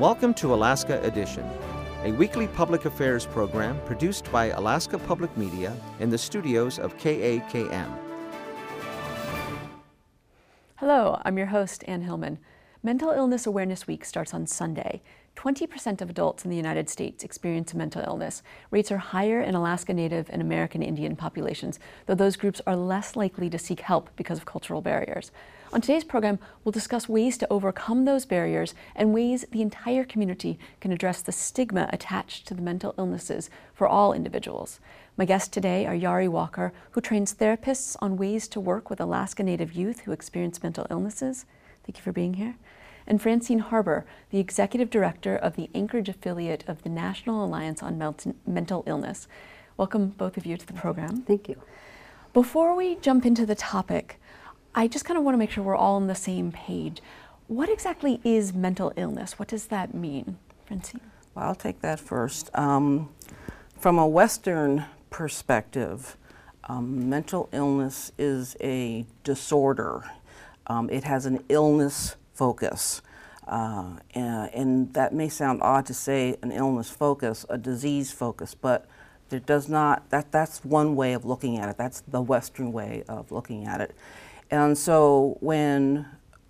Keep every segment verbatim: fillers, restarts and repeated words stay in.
Welcome to Alaska Edition, a weekly public affairs program produced by Alaska Public Media in the studios of K A K M. Hello, I'm your host, Ann Hillman. Mental Illness Awareness Week starts on Sunday. twenty percent of adults in the United States experience a mental illness. Rates are higher in Alaska Native and American Indian populations, though those groups are less likely to seek help because of cultural barriers. On today's program, we'll discuss ways to overcome those barriers and ways the entire community can address the stigma attached to the mental illnesses for all individuals. My guests today are Yari Walker, who trains therapists on ways to work with Alaska Native youth who experience mental illnesses. Thank you for being here. And Francine Harbour, the Executive Director of the Anchorage affiliate of the National Alliance on Mel- Mental Illness. Welcome both of you to the program. Thank you. Before we jump into the topic, I just kind of want to make sure we're all on the same page. What exactly is mental illness? What does that mean, Francine? Well, I'll take that first. Um, from a Western perspective, um, mental illness is a disorder. Um, it has an illness focus. Uh, and, and that may sound odd to say an illness focus, a disease focus, but there does not, that, that's one way of looking at it. That's the Western way of looking at it. And so when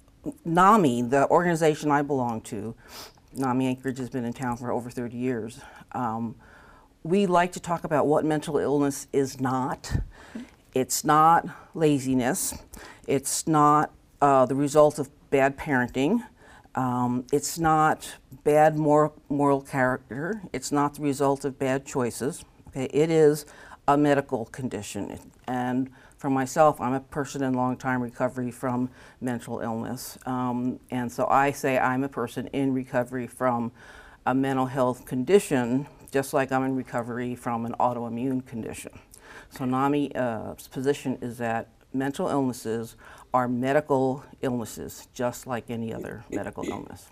NAMI, the organization I belong to, NAMI Anchorage has been in town for over thirty years, um, we like to talk about what mental illness is not. It's not laziness. It's not uh, the result of bad parenting. Um, it's not bad moral, moral character. It's not the result of bad choices. Okay? It is a medical condition. And for myself, I'm a person in long-time recovery from mental illness. Um, and so I say I'm a person in recovery from a mental health condition, just like I'm in recovery from an autoimmune condition. So NAMI's uh, position is that mental illnesses are medical illnesses, just like any other medical illness.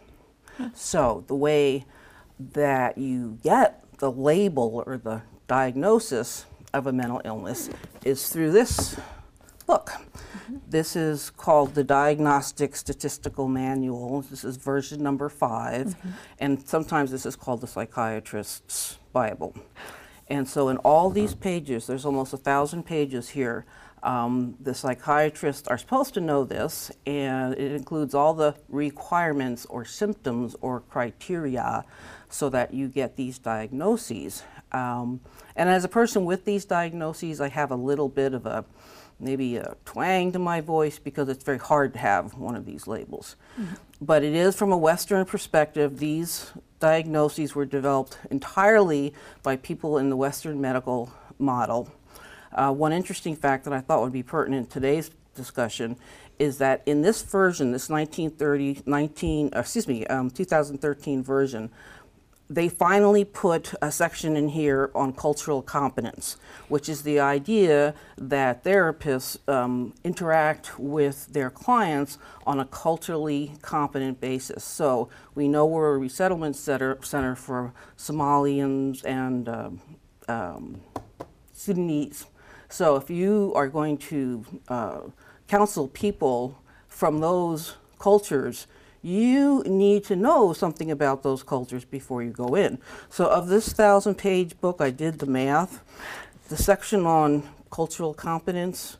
So the way that you get the label or the diagnosis of a mental illness is through this book. Mm-hmm. This is called the Diagnostic Statistical Manual. This is version number five, mm-hmm. and sometimes this is called the Psychiatrist's Bible. And so in all these pages, there's almost a thousand pages here. Um, the psychiatrists are supposed to know this, and it includes all the requirements or symptoms or criteria so that you get these diagnoses. Um, and as a person with these diagnoses, I have a little bit of a, maybe a twang to my voice because it's very hard to have one of these labels. Mm-hmm. But it is from a Western perspective. These diagnoses were developed entirely by people in the Western medical model. Uh, one interesting fact that I thought would be pertinent in today's discussion is that in this version, this nineteen thirty, nineteen, uh, excuse me, um, two thousand thirteen version, they finally put a section in here on cultural competence, which is the idea that therapists um, interact with their clients on a culturally competent basis. So we know we're a resettlement center, center for Somalians and um, um, Sudanese. So if you are going to uh, counsel people from those cultures, you need to know something about those cultures before you go in. So of this thousand page book, I did the math. The section on cultural competence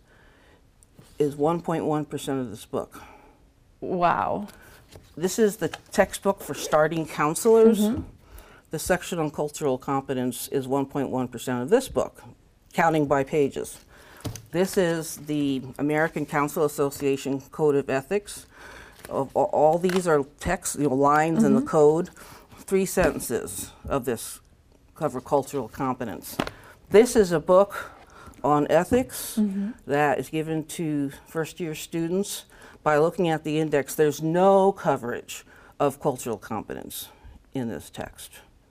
is one point one percent of this book. Wow. This is the textbook for starting counselors. Mm-hmm. The section on cultural competence is one point one percent of this book, counting by pages. This is the American Council Association Code of Ethics. Of all these are text, you know, lines mm-hmm. in the code. Three sentences of this cover cultural competence. This is a book on ethics mm-hmm. that is given to first-year students. By looking at the index, there's no coverage of cultural competence in this text.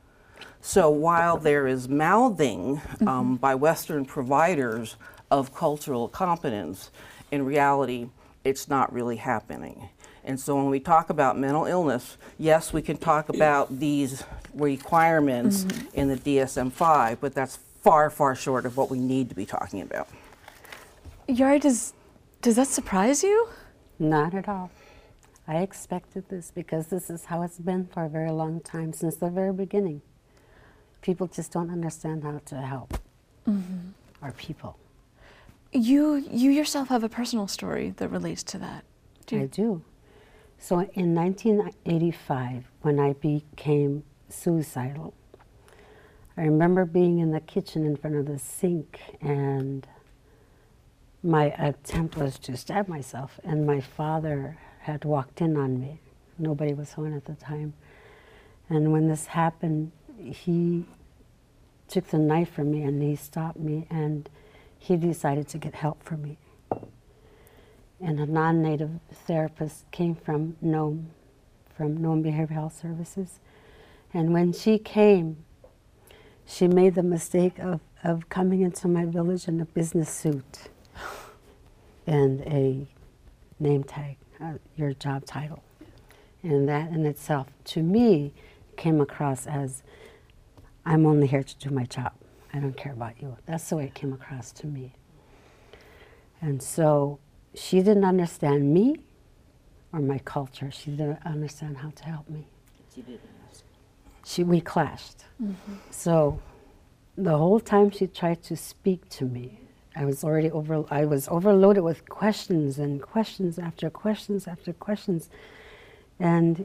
So while there is mouthing mm-hmm. um, by Western providers of cultural competence, in reality, it's not really happening. And so when we talk about mental illness, yes, we can talk about these requirements mm-hmm. in the D S M five, but that's far, far short of what we need to be talking about. Yari, does, does that surprise you? Not at all. I expected this because this is how it's been for a very long time, since the very beginning. People just don't understand how to help mm-hmm. our people. You, you yourself have a personal story that relates to that. Do you? I do. So in nineteen eighty-five, when I became suicidal, I remember being in the kitchen in front of the sink, and my attempt was to stab myself, and my father had walked in on me. Nobody was home at the time. And when this happened, he took the knife from me and he stopped me, and he decided to get help for me. And a non-native therapist came from Nome, from Nome Behavioral Health Services. And when she came, she made the mistake of, of coming into my village in a business suit and a name tag, uh, your job title. And that in itself, to me, came across as, I'm only here to do my job. I don't care about you. That's the way it came across to me. And so she didn't understand me or my culture. She didn't understand how to help me. She didn't understand. She, we clashed. Mm-hmm. So the whole time she tried to speak to me, I was already over, I was overloaded with questions and questions after questions after questions. And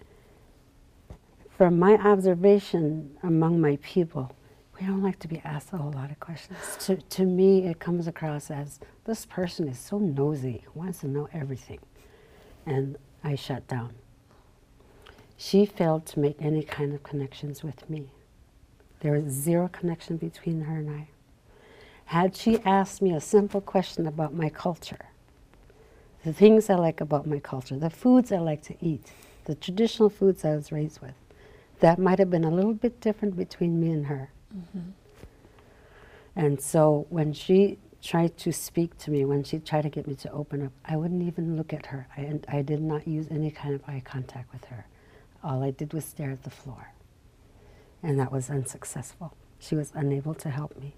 from my observation among my people, we don't like to be asked a whole lot of questions. To, to me, it comes across as, this person is so nosy, wants to know everything. And I shut down. She failed to make any kind of connections with me. There was zero connection between her and I. Had she asked me a simple question about my culture, the things I like about my culture, the foods I like to eat, the traditional foods I was raised with, that might have been a little bit different between me and her. Mm-hmm. And so when she tried to speak to me, when she tried to get me to open up, I wouldn't even look at her. I, I did not use any kind of eye contact with her. All I did was stare at the floor. And that was unsuccessful. She was unable to help me.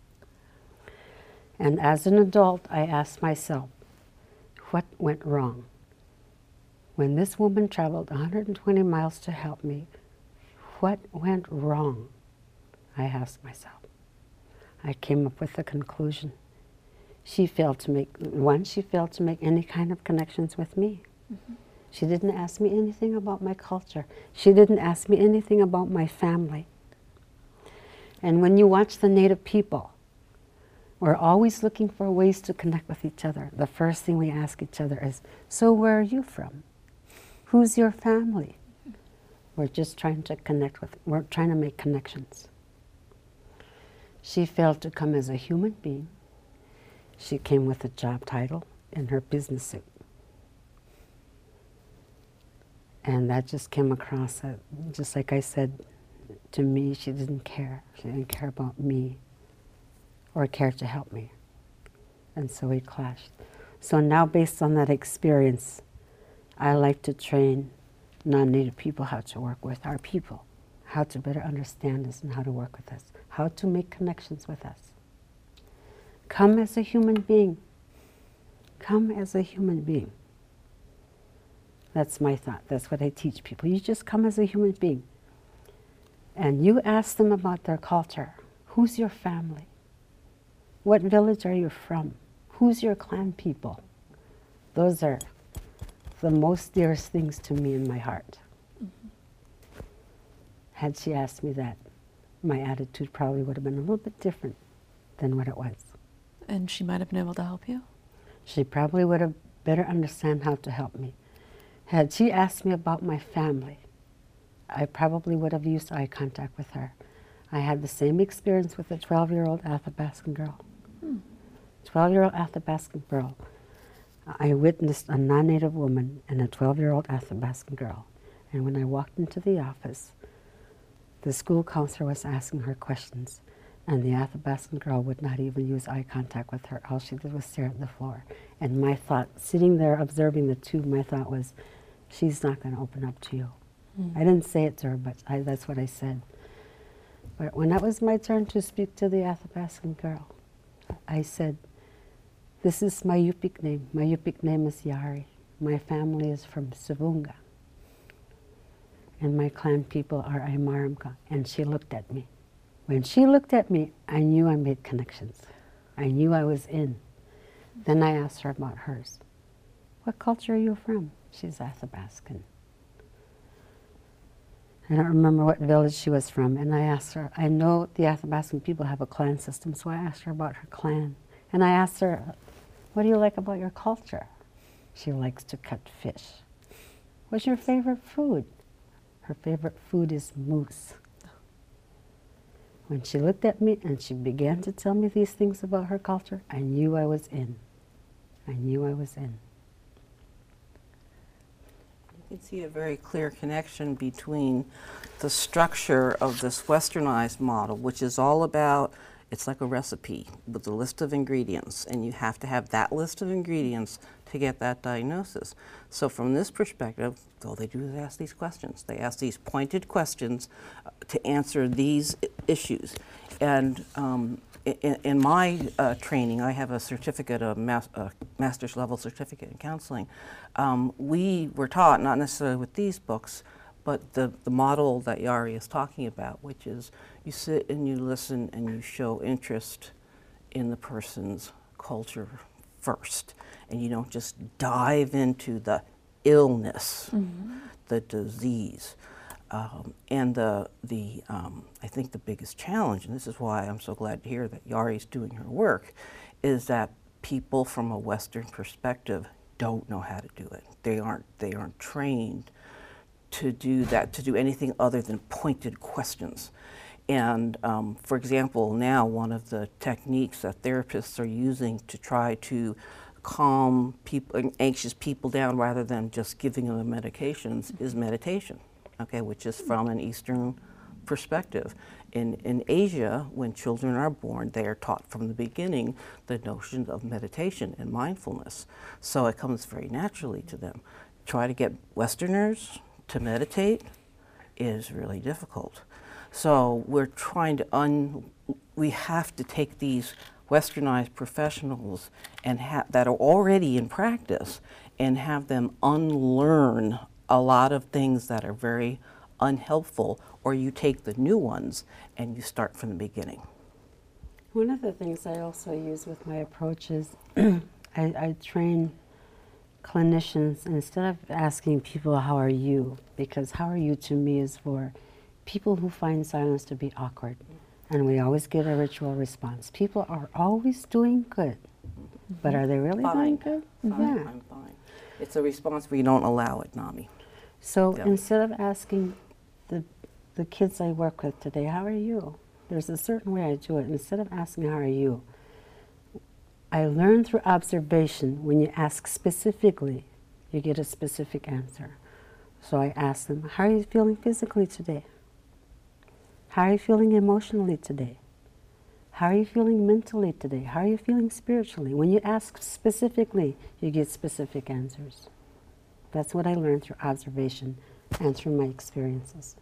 And as an adult, I asked myself, what went wrong? When this woman traveled one hundred twenty miles to help me, what went wrong? I asked myself. I came up with the conclusion. She failed to make, one, she failed to make any kind of connections with me. Mm-hmm. She didn't ask me anything about my culture. She didn't ask me anything about my family. And when you watch the Native people, we're always looking for ways to connect with each other. The first thing we ask each other is, so where are you from? Who's your family? We're just trying to connect with, we're trying to make connections. She failed to come as a human being. She came with a job title in her business suit. And that just came across, uh, just like I said, to me, she didn't care. She didn't care about me or care to help me. And so we clashed. So now, based on that experience, I like to train non-Native people how to work with our people, how to better understand us and how to work with us, how to make connections with us. Come as a human being. Come as a human being. That's my thought. That's what I teach people. You just come as a human being. And you ask them about their culture. Who's your family? What village are you from? Who's your clan people? Those are the most dearest things to me in my heart. Mm-hmm. Had she asked me that, my attitude probably would have been a little bit different than what it was. And she might have been able to help you? She probably would have better understand how to help me. Had she asked me about my family, I probably would have used eye contact with her. I had the same experience with a twelve-year-old Athabascan girl. Hmm. twelve-year-old Athabascan girl. I witnessed a non-Native woman and a twelve-year-old Athabascan girl. And when I walked into the office, the school counselor was asking her questions, and the Athabascan girl would not even use eye contact with her. All she did was stare at the floor. And my thought, sitting there observing the two, my thought was, she's not going to open up to you. Mm. I didn't say it to her, but I, that's what I said. But when it was my turn to speak to the Athabascan girl, I said, this is my Yupik name. My Yupik name is Yari. My family is from Savunga, and my clan people are Aymaramka. And she looked at me. When she looked at me, I knew I made connections. I knew I was in. Then I asked her about hers. What culture are you from? She's Athabascan. I don't remember what village she was from, and I asked her, I know the Athabascan people have a clan system, so I asked her about her clan. And I asked her, what do you like about your culture? She likes to cut fish. What's your favorite food? Her favorite food is moose. When she looked at me and she began to tell me these things about her culture, I knew I was in. I knew I was in. You can see a very clear connection between the structure of this westernized model, which is all about, it's like a recipe with a list of ingredients, and you have to have that list of ingredients to get that diagnosis. So from this perspective, all they do is ask these questions. They ask these pointed questions uh, to answer these I issues. And um, in, in my uh, training, I have a certificate, a mas uh, master's level certificate in counseling. Um, we were taught, not necessarily with these books, but the, the model that Yari is talking about, which is you sit and you listen and you show interest in the person's culture first. And you don't just dive into the illness, mm-hmm. the disease. Um, and the, the um, I think the biggest challenge, and this is why I'm so glad to hear that Yari's doing her work, is that people from a Western perspective don't know how to do it. They aren't, they aren't trained to do that, to do anything other than pointed questions. And um, for example, now one of the techniques that therapists are using to try to calm people, anxious people down rather than just giving them medications is meditation, okay, which is from an Eastern perspective. In, in Asia, when children are born, they are taught from the beginning the notion of meditation and mindfulness. So it comes very naturally to them. Try to get Westerners to meditate is really difficult. So we're trying to un, we have to take these Westernized professionals and ha that are already in practice and have them unlearn a lot of things that are very unhelpful, or you take the new ones and you start from the beginning. One of the things I also use with my approach is I, I train clinicians, instead of asking people, how are you? Because how are you to me is for people who find silence to be awkward. And we always get a ritual response. People are always doing good, mm-hmm. but are they really fine. doing good? Fine. Yeah. I'm fine. It's a response we don't allow it, Nami. So yeah. instead of asking the, the kids I work with today, how are you? There's a certain way I do it. Instead of asking, how are you? I learned through observation, when you ask specifically, you get a specific answer. So I ask them, how are you feeling physically today? How are you feeling emotionally today? How are you feeling mentally today? How are you feeling spiritually? When you ask specifically, you get specific answers. That's what I learned through observation and through my experiences.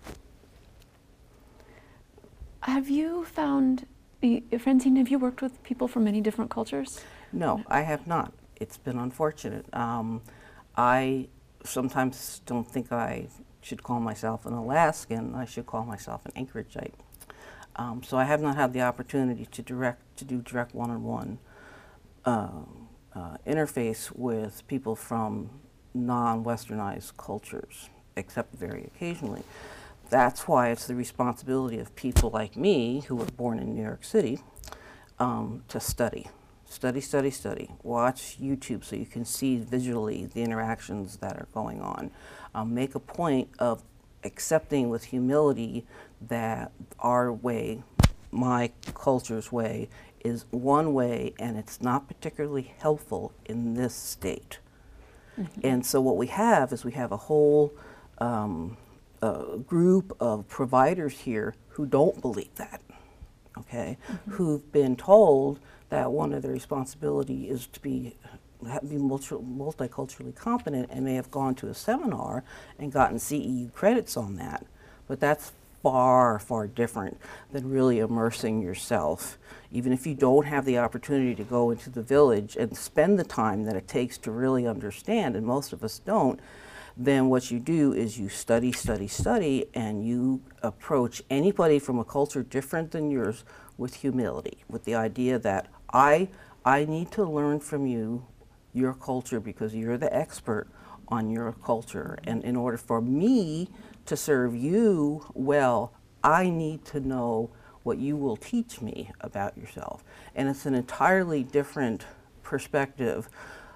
Have you found, Francine, have you worked with people from many different cultures? No, I have not. It's been unfortunate. Um, I sometimes don't think I should call myself an Alaskan. I should call myself an Anchorageite. Um, so I have not had the opportunity to direct to do direct one-on-one uh, uh, interface with people from non-Westernized cultures, except very occasionally. That's why it's the responsibility of people like me, who were born in New York City, um, to study. Study, study, study. Watch YouTube so you can see visually the interactions that are going on. Um, make a point of accepting with humility that our way, my culture's way, is one way and it's not particularly helpful in this state. Mm-hmm. And so what we have is we have a whole um, uh, group of providers here who don't believe that, okay? Mm-hmm. Who've been told that one of their responsibility is to be be multi multiculturally competent and may have gone to a seminar and gotten C E U credits on that. But that's far, far different than really immersing yourself. Even if you don't have the opportunity to go into the village and spend the time that it takes to really understand, and most of us don't, then what you do is you study, study, study, and you approach anybody from a culture different than yours with humility, with the idea that I, I need to learn from you, your culture, because you're the expert on your culture. And in order for me to serve you well, I need to know what you will teach me about yourself. And it's an entirely different perspective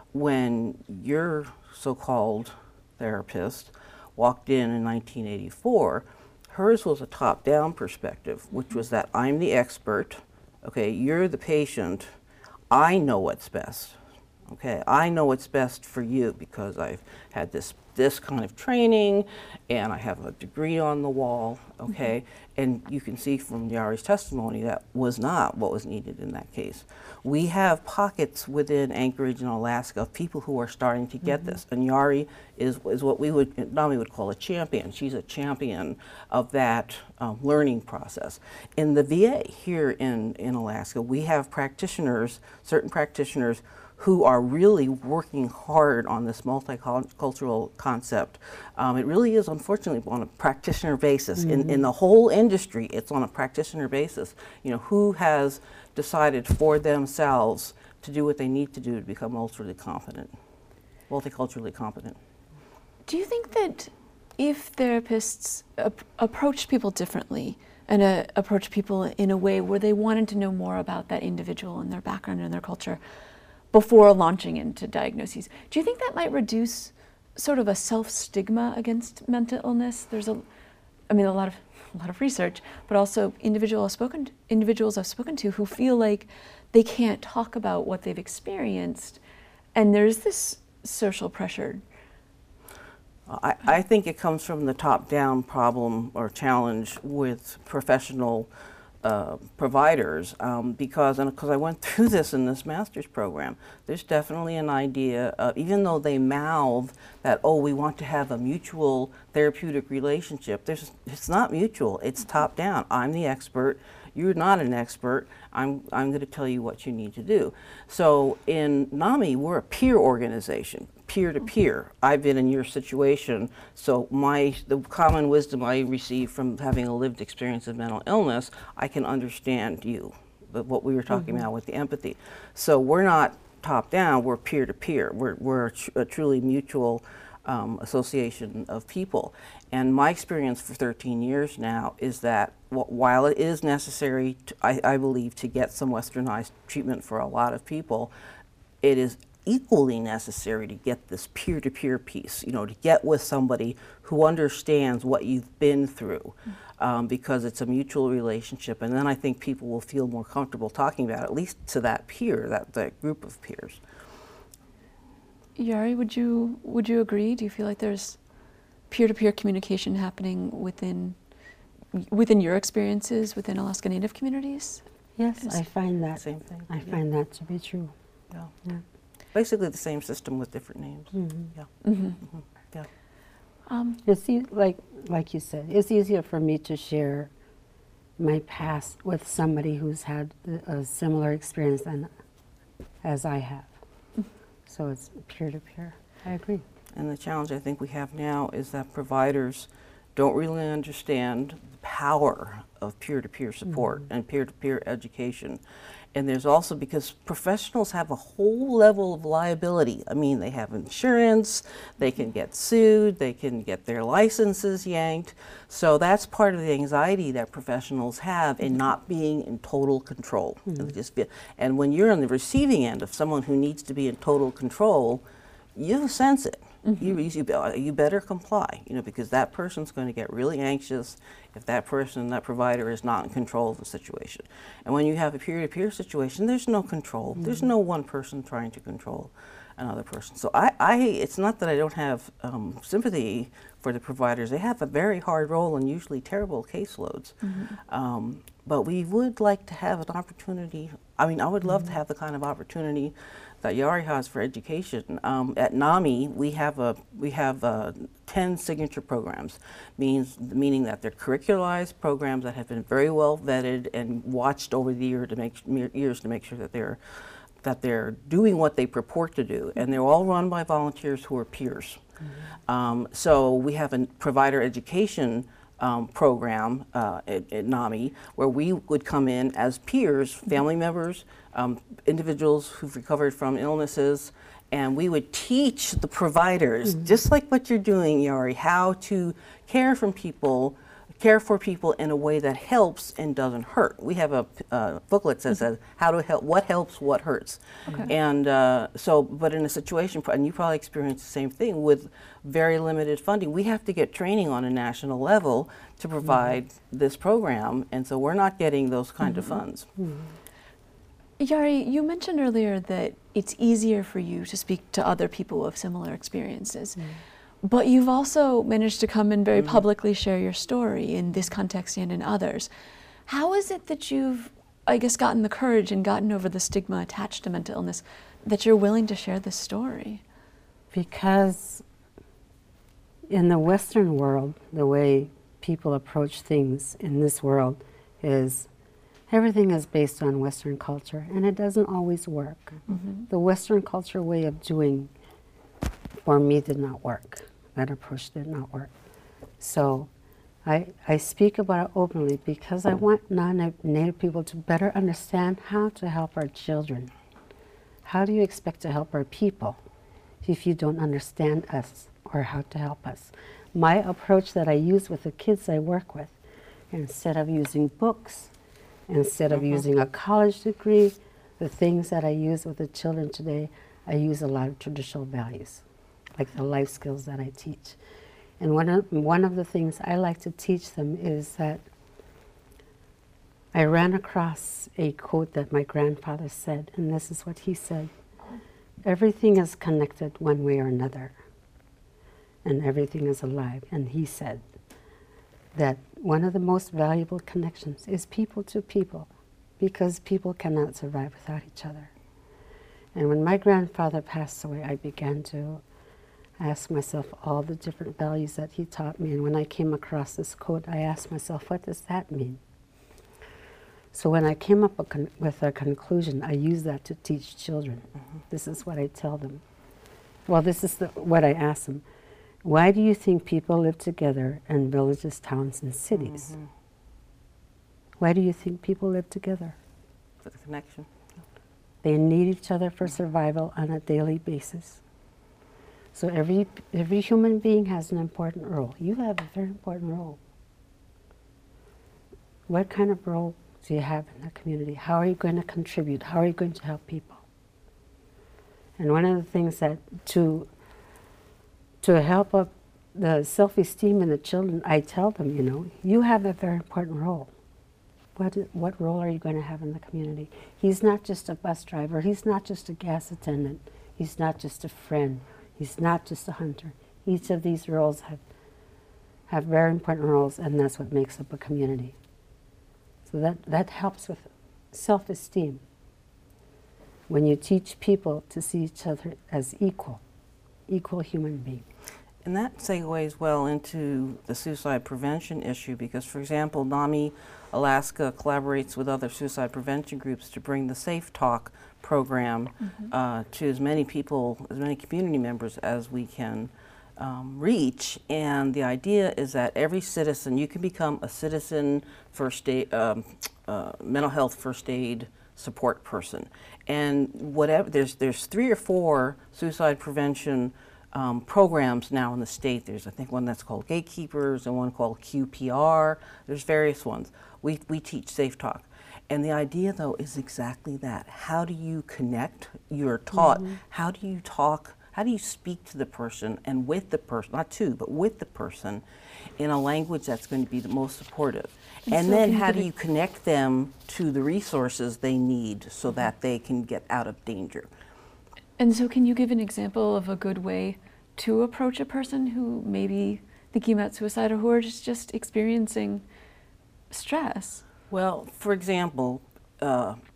when your so-called therapist walked in in nineteen eighty-four. Hers was a top-down perspective, which was that I'm the expert, okay, you're the patient, I know what's best. Okay, I know what's best for you because I've had this this kind of training and I have a degree on the wall, okay? Mm-hmm. And you can see from Yari's testimony that was not what was needed in that case. We have pockets within Anchorage and Alaska of people who are starting to get mm-hmm. this, and Yari is, is what we would, Nami would call a champion. She's a champion of that um, learning process. In the V A here in, in Alaska, we have practitioners, certain practitioners who are really working hard on this multicultural concept. Um, it really is, unfortunately, on a practitioner basis. Mm-hmm. In, in the whole industry, it's on a practitioner basis. You know, who has decided for themselves to do what they need to do to become multiculturally competent, multiculturally competent. Do you think that if therapists ap approached people differently and uh, approached people in a way where they wanted to know more about that individual and their background and their culture, before launching into diagnoses, do you think that might reduce sort of a self-stigma against mental illness? There's a, I mean, a lot of a lot of research, but also individual I've spoken to, individuals I've spoken to who feel like they can't talk about what they've experienced, and there's this social pressure. I, I think it comes from the top-down problem or challenge with professional Uh, providers, um, because and because I went through this in this master's program, there's definitely an idea of, even though they mouth that, oh, we want to have a mutual therapeutic relationship, there's, it's not mutual, it's top down. I'm the expert, you're not an expert, I'm, I'm going to tell you what you need to do. So in NAMI, we're a peer organization, peer-to-peer. I've been in your situation, so my the common wisdom I receive from having a lived experience of mental illness, I can understand you, but what we were talking mm-hmm. about with the empathy. So we're not top-down, we're peer-to-peer. We're, we're a, tr a truly mutual um, association of people. And my experience for thirteen years now is that while it is necessary, to, I, I believe, to get some westernized treatment for a lot of people, it is equally necessary to get this peer-to-peer piece, you know, to get with somebody who understands what you've been through, um, because it's a mutual relationship, and then I think people will feel more comfortable talking about it, at least to that peer, that, that group of peers. Yari, would you, would you agree? Do you feel like there's peer-to-peer communication happening within, within your experiences within Alaska Native communities? Yes, Is I find that. Same thing. I yeah. find that to be true. Yeah. Yeah. Basically the same system with different names. Mm-hmm. Yeah. Mm-hmm. Mm-hmm. Yeah. Um, It's e like like you said, it's easier for me to share my past with somebody who's had a similar experience than as I have. So it's peer to peer. I agree. And the challenge I think we have now is that providers don't really understand the power of peer-to-peer support mm-hmm. and peer-to-peer education. And there's also, because professionals have a whole level of liability. I mean, they have insurance, they can get sued, they can get their licenses yanked. So that's part of the anxiety that professionals have in not being in total control. Mm-hmm. And, just be, and when you're on the receiving end of someone who needs to be in total control, you sense it. Mm-hmm. you, you, you better comply, you know, because that person's going to get really anxious if that person, that provider is not in control of the situation. And when you have a peer-to-peer situation, there's no control. Mm-hmm. There's no one person trying to control another person. So I, I it's not that I don't have um, sympathy for the providers. They have a very hard role and usually terrible caseloads. Mm-hmm. um, but we would like to have an opportunity. I mean, I would love mm-hmm. to have the kind of opportunity that Yari has for education. Um, at NAMI, we have a we have uh, ten signature programs, means meaning that they're curricularized programs that have been very well vetted and watched over the year to make years to make sure that they're that they're doing what they purport to do, and they're all run by volunteers who are peers. Mm-hmm. um, so we have a provider education Um, program uh, at, at NAMI, where we would come in as peers, family members, um, individuals who've recovered from illnesses, and we would teach the providers, mm-hmm. just like what you're doing, Yari, how to care from people, care for people in a way that helps and doesn't hurt. We have a uh, booklet that says how to help, what helps, what hurts. Okay. And uh, so, but in a situation, and you probably experience the same thing with very limited funding, we have to get training on a national level to provide mm-hmm. this program, and so we're not getting those kind mm-hmm. of funds. Mm-hmm. Yari, you mentioned earlier that it's easier for you to speak to other people of similar experiences. Mm-hmm. But you've also managed to come and very mm-hmm. publicly share your story in this context and in others. How is it that you've, I guess, gotten the courage and gotten over the stigma attached to mental illness that you're willing to share this story? Because in the Western world, the way people approach things in this world is everything is based on Western culture, and it doesn't always work. Mm-hmm. The Western culture way of doing for me did not work. That approach did not work. So I, I speak about it openly because I want non-Native people to better understand how to help our children. How do you expect to help our people if you don't understand us or how to help us? My approach that I use with the kids I work with, instead of using books, instead of mm-hmm. using a college degree, the things that I use with the children today, I use a lot of traditional values, like the life skills that I teach. And one of, one of the things I like to teach them is that I ran across a quote that my grandfather said, and this is what he said: everything is connected one way or another, and everything is alive. And he said that one of the most valuable connections is people to people, because people cannot survive without each other. And when my grandfather passed away, I began to ask myself all the different values that he taught me. And when I came across this quote, I asked myself, what does that mean? So when I came up a con with a conclusion, I use that to teach children. Mm-hmm. This is what I tell them. Well, this is the, what I ask them. Why do you think people live together in villages, towns, and cities? Mm-hmm. Why do you think people live together? For the connection. They need each other for survival on a daily basis. So every, every human being has an important role. You have a very important role. What kind of role do you have in the community? How are you going to contribute? How are you going to help people? And one of the things that to, to help up the self-esteem in the children, I tell them, you know, you have a very important role. What, what role are you going to have in the community? He's not just a bus driver. He's not just a gas attendant. He's not just a friend. He's not just a hunter. Each of these roles have, have very important roles, and that's what makes up a community. So that, that helps with self-esteem. When you teach people to see each other as equal, equal human beings. And that segues well into the suicide prevention issue because, for example, NAMI Alaska collaborates with other suicide prevention groups to bring the Safe Talk program mm-hmm. uh, to as many people, as many community members as we can um, reach. And the idea is that every citizen, you can become a citizen first aid, um, uh, mental health first aid support person. And whatever, there's, there's three or four suicide prevention Um, programs now in the state. There's, I think, one that's called Gatekeepers and one called Q P R. There's various ones. We, we teach Safe Talk. And the idea, though, is exactly that. How do you connect? You're taught, mm-hmm. how do you talk, how do you speak to the person and with the person, not to, but with the person in a language that's going to be the most supportive. And, and so then how do you connect them to the resources they need so that they can get out of danger? And so can you give an example of a good way to approach a person who may be thinking about suicide or who are just, just experiencing stress? Well, for example, uh,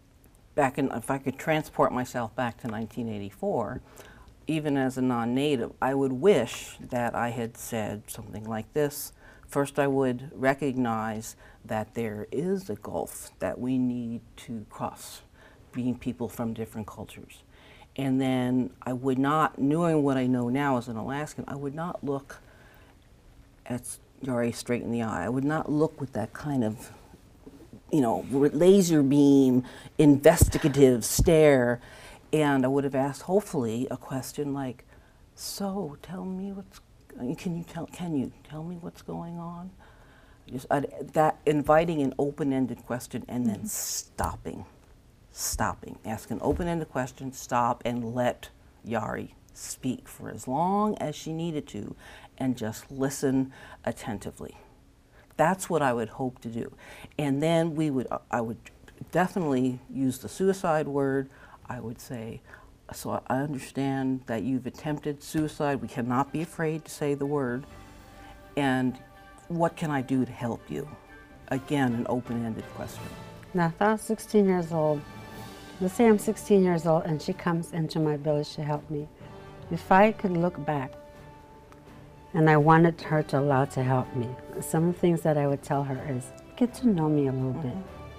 back in, if I could transport myself back to nineteen eighty-four, even as a non-native, I would wish that I had said something like this. First, I would recognize that there is a gulf that we need to cross, being people from different cultures. And then I would not, knowing what I know now as an Alaskan, I would not look at Yari straight in the eye. I would not look with that kind of, you know, laser beam, investigative stare. And I would have asked, hopefully, a question like, so tell me what's, can you tell, can you tell me what's going on? Just I'd, that, inviting an open-ended question and then mm-hmm. stopping, stopping. Ask an open-ended question, stop, and let Yari speak for as long as she needed to, and just listen attentively. That's what I would hope to do. And then we would, I would definitely use the suicide word. I would say, so I understand that you've attempted suicide. We cannot be afraid to say the word. And what can I do to help you? Again, an open-ended question. Now, if I was sixteen years old, let's say I'm sixteen years old and she comes into my village to help me. If I could look back and I wanted her to allow to help me, some of the things that I would tell her is, get to know me a little mm-hmm. bit.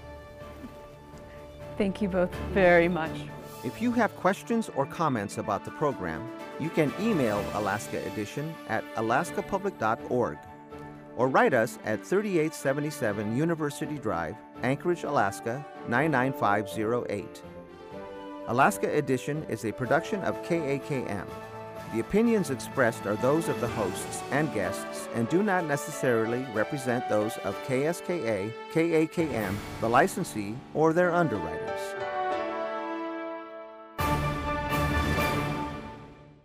Thank you both very much. If you have questions or comments about the program, you can email Alaska Edition at alaska public dot org or write us at thirty-eight seventy-seven University Drive, Anchorage, Alaska nine nine five zero eight. Alaska Edition is a production of K A K M. The opinions expressed are those of the hosts and guests and do not necessarily represent those of K S K A, K A K M, the licensee, or their underwriters.